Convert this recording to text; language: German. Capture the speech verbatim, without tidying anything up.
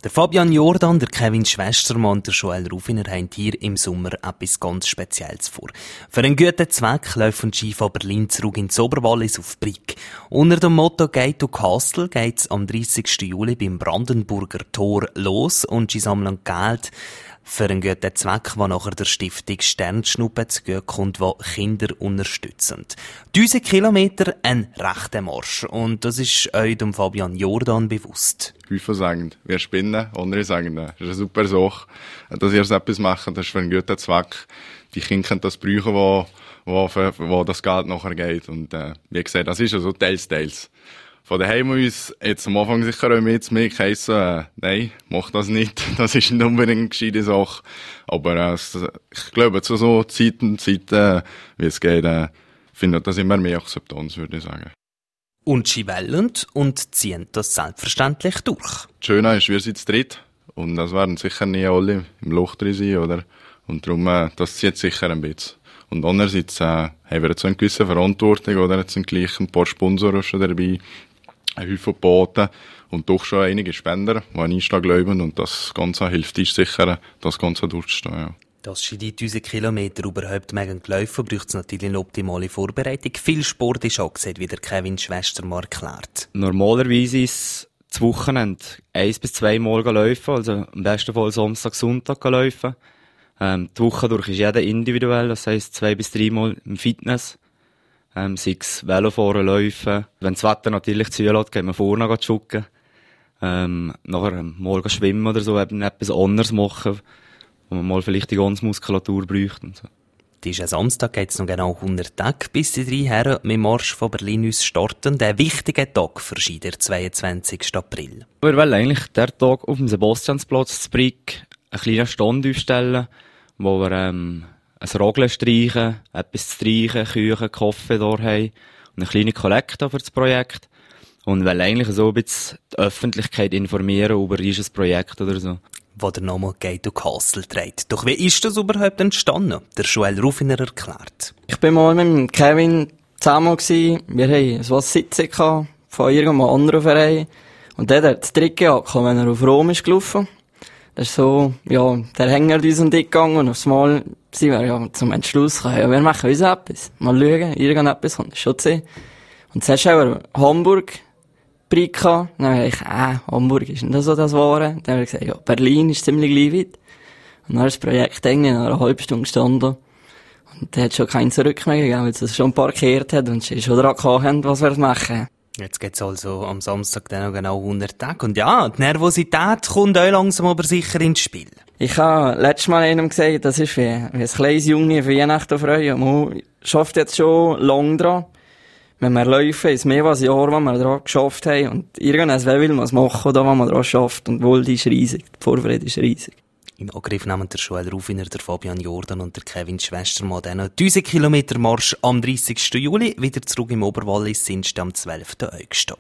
Der Fabian Jordan, der Kevin Schwestermann und der Joel Rufiner haben hier im Sommer etwas ganz Spezielles vor. Für einen guten Zweck laufen die Skifahren Berlin zurück ins Oberwallis auf Brig. Unter dem Motto «Gate to Castle» geht es am dreißigsten Juli beim Brandenburger Tor los und sie sammeln Geld für einen guten Zweck, der nachher der Stiftung Sternschnuppe zugute kommt, die Kinder unterstützen. Tausend Kilometer, ein rechter Marsch. Und das ist euch dem Fabian Jordan bewusst. Häufig sagen, wir spinnen, andere sagen, das ist eine super Sache, dass ihr so etwas macht, das ist für einen guten Zweck. Die Kinder können das brauchen, wo, wo, für, wo das Geld nachher geht. Und äh, wie gesagt, das ist ja so teils, teils. Von daheim uns jetzt am Anfang sicher auch mit mir geheissen, äh, nein, mach das nicht, das ist nicht unbedingt eine gescheite Sache. Aber äh, ich glaube, zu so Zeiten, Zeiten, äh, wie es geht, äh, finde ich das immer mehr Akzeptanz, würde ich sagen. Und sie wollen und ziehen das selbstverständlich durch. Das Schöne ist, wir sind zu dritt und das werden sicher nicht alle im Loch drin sein, oder? Und darum, äh, das zieht sicher ein bisschen. Und andererseits äh, haben wir jetzt eine gewisse Verantwortung, oder? Jetzt sind gleich ein paar Sponsoren schon dabei, ein Haufen Boten und doch schon einige Spender, die an Einstieg glauben, und das Ganze hilft uns sicher, das Ganze durchzustehen, ja. Dass sie die tausend Kilometer überhaupt mögen laufen, braucht es natürlich eine optimale Vorbereitung. Viel Sport ist angesehen, wie der Kevin Schwestermann erklärt. Normalerweise ist es das Wochenende eins bis zwei Mal laufen, also am besten Fall Samstag, Sonntag laufen. Ähm, die Woche durch ist jeder individuell, das heisst zwei bis drei Mal im Fitness. Ähm, sei es Velofahren, Laufen. Wenn das Wetter natürlich zulässt, geht man vorne joggen. Ähm, nachher mal schwimmen oder so, eben etwas anderes machen, wo man mal vielleicht die ganze Muskulatur braucht und so. Diesen Samstag geht es noch genau hundert Tage, bis die drei Herren mit dem Marsch von Berlin aus starten. Der wichtige Tag für sie, der zweiundzwanzigsten April. Wir wollen eigentlich den Tag auf dem Sebastiansplatz zu Brig einen kleinen Stand aufstellen, wo wir ähm, ein Rogeln streichen, etwas zu streichen, Küchen, Kaffee da haben und eine kleine Kollekte für das Projekt. Und wollen eigentlich so ein bisschen die Öffentlichkeit informieren über dieses Projekt oder so. Wo der Name «Gate to Castle» trägt. Doch wie ist das überhaupt entstanden? Der Joel Rufiner erklärt. Ich bin mal mit Kevin zusammen gewesen. Wir hatten so eine Sitzung von irgendeinem anderen Verein. Und der hat das Trick gehabt, wenn er auf Rom ist gelaufen. Das ist so, ja, der Hänger hat uns und ich gegangen und aufs Mal sind wir ja zum Entschluss gekommen, ja, wir machen uns etwas. Mal schauen, irgendetwas kommt schon zu sehen. Und zuerst haben wir Hamburg Brig gehabt. Dann habe ich, äh, Hamburg ist nicht so das Wahre. Dann habe ich gesagt, ja, Berlin ist ziemlich gleich weit. Und dann ist das Projekt irgendwie nach einer halben Stunde gestanden. Und der hat schon keinen zurück mehr gegeben, weil es das schon parkiert hat und sie schon daran gehabt, was wir machen. Jetzt geht's also am Samstag dann noch genau hundert Tage. Und ja, die Nervosität kommt auch langsam aber sicher ins Spiel. Ich habe letztes Mal einem gesagt, das ist wie, wie ein kleines Junge für Weihnachten freuen. Man schafft jetzt schon lang dran. Wenn wir laufen, ist mehr als ein Jahr, was wir daran geschafft haben. Und irgendwas will man es machen, da, was man daran schafft. Und wohl, die ist riesig. Die Vorfreude ist riesig. In Angriff nehmen der Joel Rufiner, der Fabian Jordan und der Kevin Schwestermann dann noch tausend Kilometer Marsch am dreißigsten Juli. Wieder zurück im Oberwallis sind am zwölften August.